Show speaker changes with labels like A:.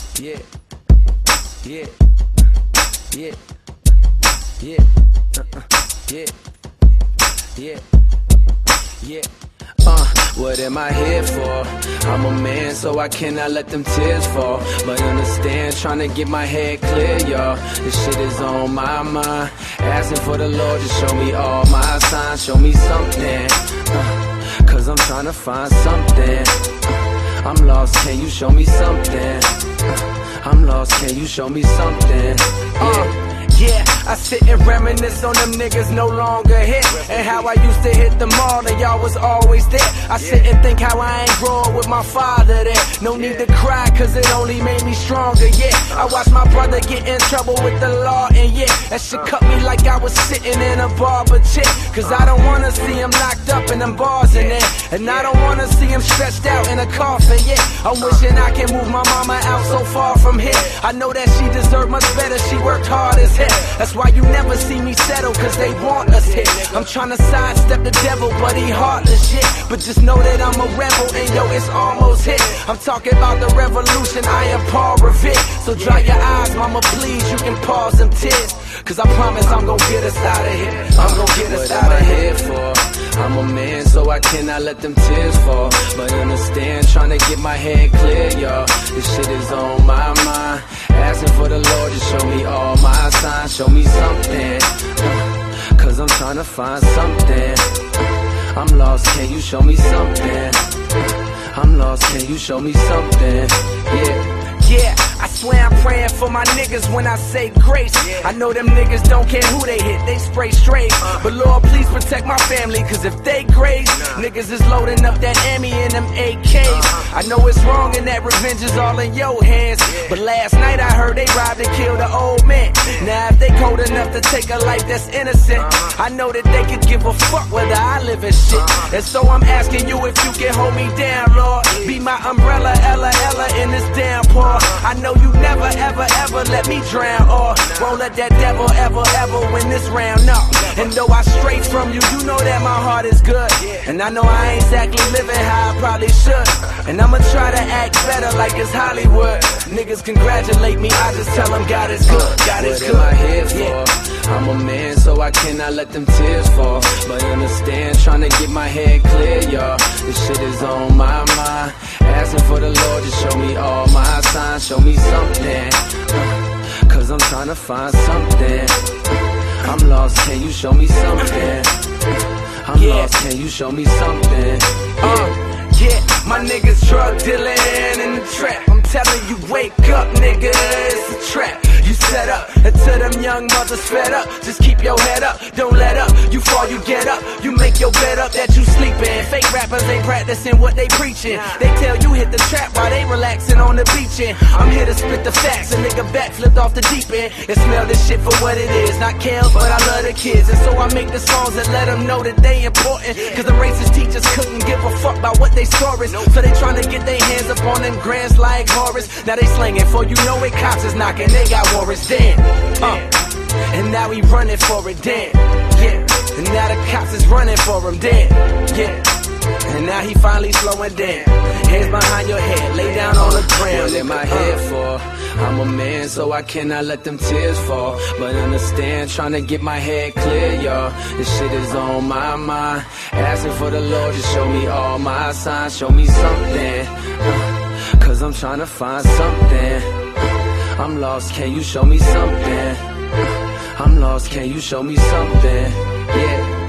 A: Yeah, yeah, yeah, yeah, yeah, yeah, yeah. What am I here for? I'm a man, so I cannot let them tears fall. But understand, trying to get my head clear, y'all. This shit is on my mind. Asking for the Lord to show me all my signs, show me something. Cause I'm trying to find something. I'm lost, can you show me something? I'm lost, can you show me something? Yeah, I sit and reminisce on them niggas no longer hit, and how I used to hit the mall and y'all was always there. I sit and think how I ain't grow up with my father there. No need to cry cause it only made me stronger, yeah. I watched my brother get in trouble with the law, and yeah, that shit cut me like I was sitting in a barber chair. Cause I don't wanna see him locked up in them bars in there, and I don't wanna see him stretched out in a coffin, yeah. I'm wishing I can move my mama out so far from here. I know that she deserved much better, she worked hard as hell. That's why you never see me settle, cause they want us here. I'm tryna sidestep the devil, but he heartless shit. But just know that I'm a rebel, and yo, it's almost hit. I'm talking about the revolution, I am Paul Revere. So dry your eyes, mama, please, you can pause them tears. Cause I promise I'm gon' get us out of here. I'm gon' get us out of here for. I'm a man, so I cannot let them tears fall. But understand, trying to get my head clear, y'all. This shit is on my mind. Asking for the Lord to show me all my signs, show me something. Cause I'm trying to find something. I'm lost, can you show me something? I'm lost, can you show me something? Yeah, I swear I'm praying for my niggas when I say grace. I know them niggas don't care who they hit, they spray straight. But Lord, please protect my family, cause if they graze, niggas is loading up that Emmy and them AKs. I know it's wrong and that revenge is all in your hands, but last night I heard they robbed and killed an old man. Now if they cold enough to take a life that's innocent, I know that they could give a fuck whether I live in shit. And so I'm asking you if you can hold me down, Lord. Be my umbrella, Ella, in this downpour. I know you never, ever let me drown, or won't let that devil ever win this round, no. And though I stray from you, you know that my heart is good. And I know I ain't exactly living how I probably should. And I'ma try to act better like it's Hollywood. Niggas congratulate me, I just tell them God is good, God is good. What am I here for? I'm a man, so I cannot let them tears fall. But understand, trying to get my head clear, y'all. This shit is on my mind. Asking for the Lord to show me all my signs, show me something. Cause I'm trying to find something. I'm lost, can you show me something? I'm lost, can you show me something? Yeah, my niggas drug dealing in the trap. I'm telling you, wake up, nigga, it's a trap. You set up until them young mothers fed up. Just keep your head up, don't let up. You fall, you get up. You make your bed up that you sleepin'. Fake rappers ain't practicing what they preachin'. They tell you hit the trap while they relaxing on the beach. And I'm here to spit the facts. A nigga back flipped off the deep end and smell this shit for what it is. Not Kels, but I love the kids. And so I make the songs and let them know that they important. Cause the racist teachers couldn't give a fuck about what they stories. So they tryna get their hands up on them grants like Horace. Now they slinging for you know it, cops is knocking. They got warrants, damn. And now he running for it, damn. Yeah. And now the cops is running for him, damn. Yeah. And now he finally slowing down. Hands behind your head, lay down on the ground. What am I here for? I'm a man, so I cannot let them tears fall. But understand, trying to get my head clear, y'all. This shit is on my mind. Asking for the Lord to show me all my signs, show me something. Cause I'm trying to find something. I'm lost, can you show me something? I'm lost, can you show me something? Yeah.